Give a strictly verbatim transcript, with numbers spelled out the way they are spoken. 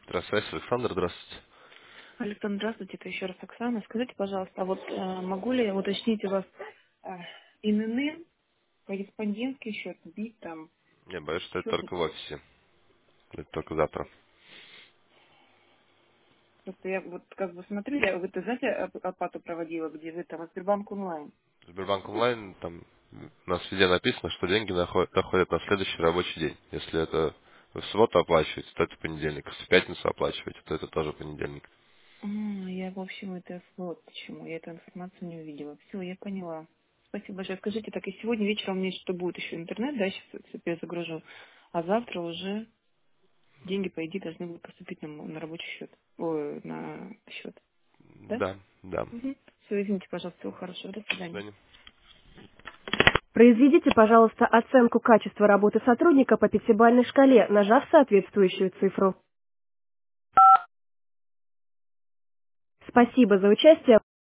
Здравствуйте, Александр, здравствуйте. Александр, здравствуйте, это еще раз Оксана. Скажите, пожалуйста, а вот э, могу ли я уточнить у вас э, ИНН, корреспондентский счет, бит там, Я боюсь, что это счет, только в офисе. Это только завтра. просто я вот как бы смотрю, я, вы, знаете, оп- оплату проводила, где вы там, Сбербанк онлайн. Сбербанк онлайн, там у нас везде написано, что деньги наход- доходят на следующий рабочий день. Если это вы в субботу оплачиваете, то это понедельник. Если в пятницу оплачиваете, то это тоже понедельник. А, я, в общем, это вот почему, я эту информацию не увидела. Все, я поняла. Спасибо большое. Скажите, так и сегодня вечером у меня что будет еще интернет, да, сейчас я загружу, а завтра уже деньги, по идее, должны будут поступить на, м- на рабочий счет, ой, на счет, да? Да, да. Угу. Все, извините, пожалуйста, всего хорошего. До До свидания. свидания. Произведите, пожалуйста, оценку качества работы сотрудника по пятибалльной шкале, нажав соответствующую цифру. Спасибо за участие.